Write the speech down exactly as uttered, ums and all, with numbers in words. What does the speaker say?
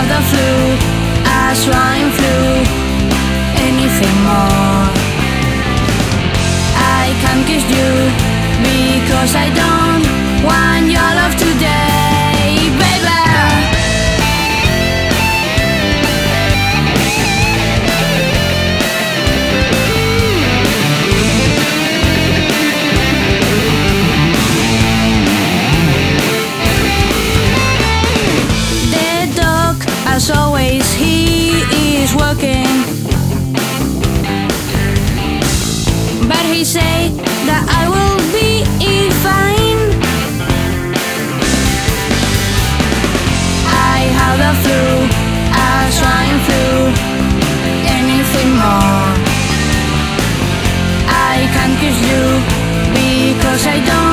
the flu, a swine flu, anything more. I can't kiss you because I don't want your love today, baby. As always, he is working, but he say that I will be fine. I have the flu, a swine flu, anything more. I can't kiss you because I don't